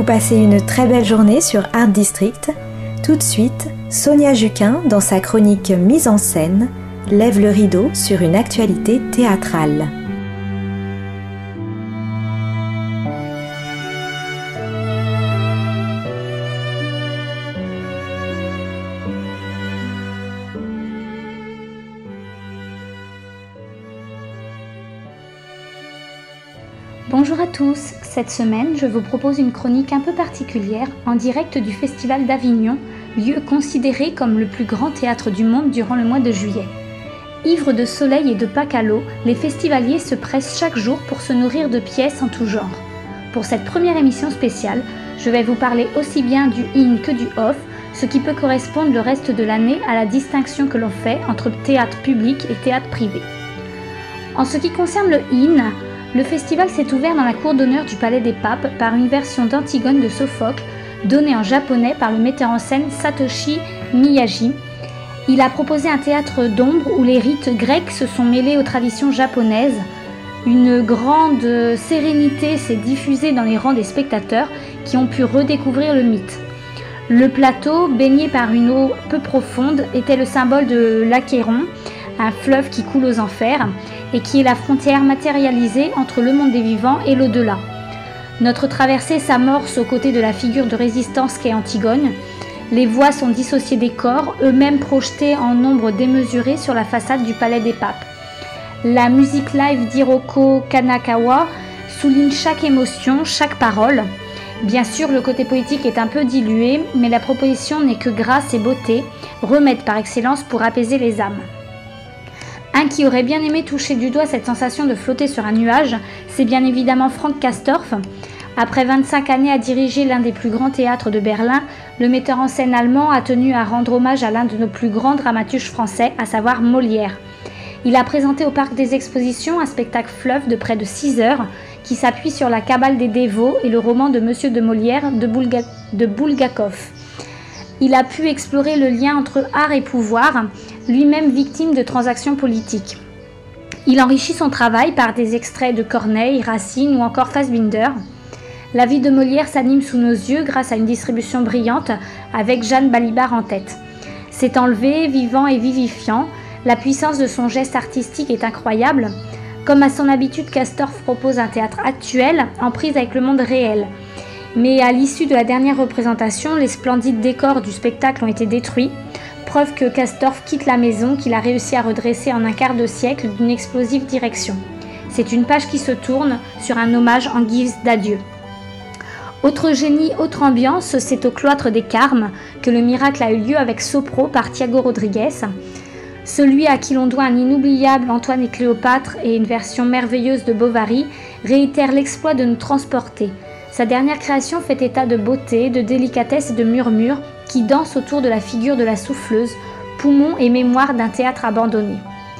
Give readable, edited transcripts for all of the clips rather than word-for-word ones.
vous passez une très belle journée sur Art District. Tout de suite, Sonia Juquin, dans sa chronique Mise en scène, lève le rideau sur une actualité théâtrale. Bonjour à tous, cette semaine je vous propose une chronique un peu particulière en direct du Festival d'Avignon, lieu considéré comme le plus grand théâtre du monde durant le mois de juillet. Ivres de soleil et de Pâques à l'eau, les festivaliers se pressent chaque jour pour se nourrir de pièces en tout genre. Pour cette première émission spéciale, je vais vous parler aussi bien du in que du off, ce qui peut correspondre le reste de l'année à la distinction que l'on fait entre théâtre public et théâtre privé. En ce qui concerne le in, le festival s'est ouvert dans la cour d'honneur du Palais des Papes par une version d'Antigone de Sophocle, donnée en japonais par le metteur en scène Satoshi Miyagi. Il a proposé un théâtre d'ombre où les rites grecs se sont mêlés aux traditions japonaises. Une grande sérénité s'est diffusée dans les rangs des spectateurs qui ont pu redécouvrir le mythe. Le plateau, baigné par une eau peu profonde, était le symbole de l'Achéron, un fleuve qui coule aux enfers et qui est la frontière matérialisée entre le monde des vivants et l'au-delà. Notre traversée s'amorce aux côtés de la figure de résistance qu'est Antigone. Les voix sont dissociées des corps, eux-mêmes projetés en nombre démesuré sur la façade du Palais des Papes. La musique live d'Hiroko Kanagawa souligne chaque émotion, chaque parole. Bien sûr, le côté poétique est un peu dilué, mais la proposition n'est que grâce et beauté, remède par excellence pour apaiser les âmes. Un qui aurait bien aimé toucher du doigt cette sensation de flotter sur un nuage, c'est bien évidemment Frank Castorf. Après 25 années à diriger l'un des plus grands théâtres de Berlin, le metteur en scène allemand a tenu à rendre hommage à l'un de nos plus grands dramaturges français, à savoir Molière. Il a présenté au Parc des Expositions un spectacle fleuve de près de 6 heures qui s'appuie sur la Cabale des Dévots et le roman de Monsieur de Molière de Bulgakov. Il a pu explorer le lien entre art et pouvoir, lui-même victime de transactions politiques. Il enrichit son travail par des extraits de Corneille, Racine ou encore Fassbinder. La vie de Molière s'anime sous nos yeux grâce à une distribution brillante avec Jeanne Balibar en tête. C'est enlevé, vivant et vivifiant. La puissance de son geste artistique est incroyable. Comme à son habitude, Castorf propose un théâtre actuel en prise avec le monde réel. Mais à l'issue de la dernière représentation, les splendides décors du spectacle ont été détruits, preuve que Castorf quitte la maison qu'il a réussi à redresser en un quart de siècle d'une explosive direction. C'est une page qui se tourne sur un hommage en guise d'adieu. Autre génie, autre ambiance, c'est au Cloître des Carmes que le miracle a eu lieu avec Sopro par Thiago Rodrigues. Celui à qui l'on doit un inoubliable Antoine et Cléopâtre et une version merveilleuse de Bovary réitère l'exploit de nous transporter. Sa dernière création fait état de beauté, de délicatesse et de murmures qui dansent autour de la figure de la souffleuse, poumon et mémoire d'un théâtre abandonné.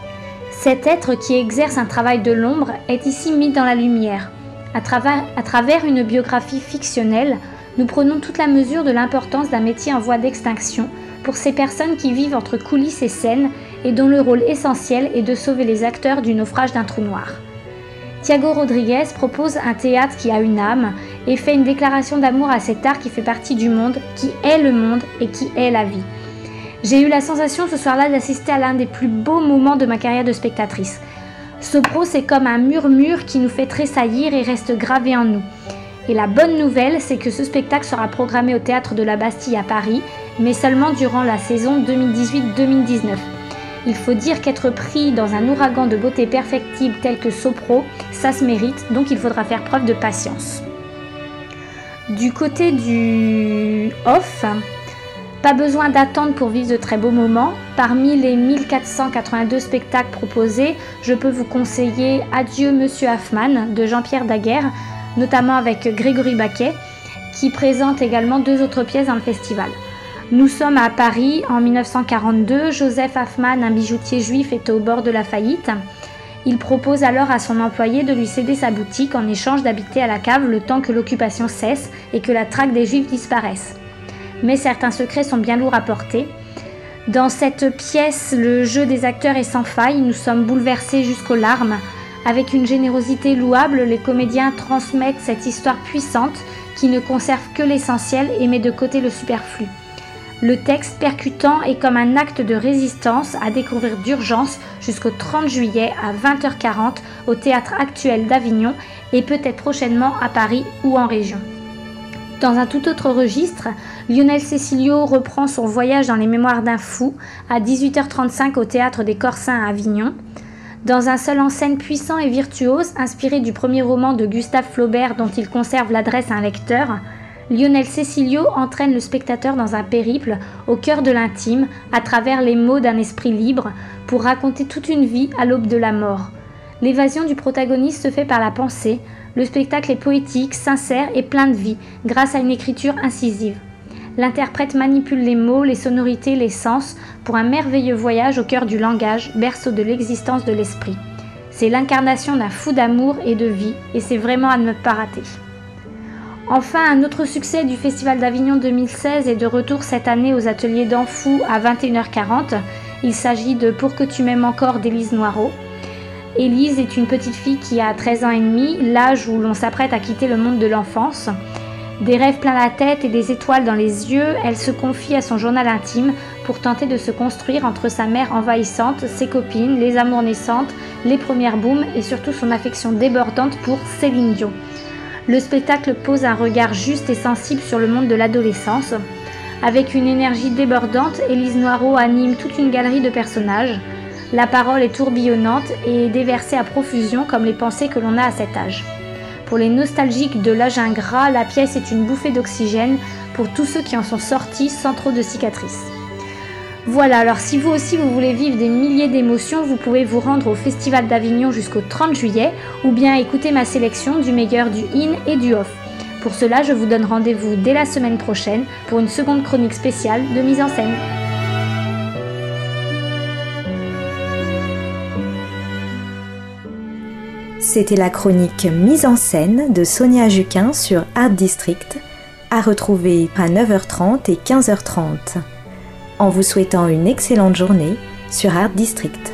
Cet être qui exerce un travail de l'ombre est ici mis dans la lumière. À travers une biographie fictionnelle, nous prenons toute la mesure de l'importance d'un métier en voie d'extinction pour ces personnes qui vivent entre coulisses et scènes et dont le rôle essentiel est de sauver les acteurs du naufrage d'un trou noir. Thiago Rodrigues propose un théâtre qui a une âme et fait une déclaration d'amour à cet art qui fait partie du monde, qui est le monde et qui est la vie. J'ai eu la sensation ce soir-là d'assister à l'un des plus beaux moments de ma carrière de spectatrice. Sopro, c'est comme un murmure qui nous fait tressaillir et reste gravé en nous. Et la bonne nouvelle, c'est que ce spectacle sera programmé au Théâtre de la Bastille à Paris, mais seulement durant la saison 2018-2019. Il faut dire qu'être pris dans un ouragan de beauté perfectible tel que Sopro, ça se mérite, donc il faudra faire preuve de patience. Du côté du off, pas besoin d'attendre pour vivre de très beaux moments. Parmi les 1482 spectacles proposés, je peux vous conseiller Adieu Monsieur Hoffmann de Jean-Pierre Daguerre, notamment avec Grégory Baquet, qui présente également 2 autres pièces dans le festival. Nous sommes à Paris en 1942. Joseph Hoffmann, un bijoutier juif, est au bord de la faillite. Il propose alors à son employé de lui céder sa boutique en échange d'habiter à la cave le temps que l'occupation cesse et que la traque des juifs disparaisse. Mais certains secrets sont bien lourds à porter. Dans cette pièce, le jeu des acteurs est sans faille. Nous sommes bouleversés jusqu'aux larmes. Avec une générosité louable, les comédiens transmettent cette histoire puissante qui ne conserve que l'essentiel et met de côté le superflu. Le texte percutant est comme un acte de résistance à découvrir d'urgence jusqu'au 30 juillet à 20h40 au Théâtre Actuel d'Avignon et peut-être prochainement à Paris ou en région. Dans un tout autre registre, Lionel Cecilio reprend son voyage dans les mémoires d'un fou à 18h35 au Théâtre des Corsins à Avignon. Dans un seul en scène puissant et virtuose, inspiré du premier roman de Gustave Flaubert dont il conserve l'adresse à un lecteur, Lionel Cecilio entraîne le spectateur dans un périple au cœur de l'intime, à travers les mots d'un esprit libre, pour raconter toute une vie à l'aube de la mort. L'évasion du protagoniste se fait par la pensée. Le spectacle est poétique, sincère et plein de vie, grâce à une écriture incisive. L'interprète manipule les mots, les sonorités, les sens, pour un merveilleux voyage au cœur du langage, berceau de l'existence de l'esprit. C'est l'incarnation d'un fou d'amour et de vie, et c'est vraiment à ne pas rater. Enfin, un autre succès du Festival d'Avignon 2016 est de retour cette année aux ateliers d'Anfou à 21h40. Il s'agit de Pour que tu m'aimes encore d'Élise Noireau. Élise est une petite fille qui a 13 ans et demi, l'âge où l'on s'apprête à quitter le monde de l'enfance. Des rêves plein la tête et des étoiles dans les yeux, elle se confie à son journal intime pour tenter de se construire entre sa mère envahissante, ses copines, les amours naissantes, les premières booms et surtout son affection débordante pour Céline Dion. Le spectacle pose un regard juste et sensible sur le monde de l'adolescence. Avec une énergie débordante, Élise Noireau anime toute une galerie de personnages. La parole est tourbillonnante et déversée à profusion comme les pensées que l'on a à cet âge. Pour les nostalgiques de l'âge ingrat, la pièce est une bouffée d'oxygène pour tous ceux qui en sont sortis sans trop de cicatrices. Voilà, alors si vous aussi vous voulez vivre des milliers d'émotions, vous pouvez vous rendre au Festival d'Avignon jusqu'au 30 juillet ou bien écouter ma sélection du meilleur du in et du off. Pour cela, je vous donne rendez-vous dès la semaine prochaine pour une seconde chronique spéciale de mise en scène. C'était la chronique Mise en scène de Sonia Juquin sur Art District, à retrouver à 9h30 et 15h30. En vous souhaitant une excellente journée sur Art District.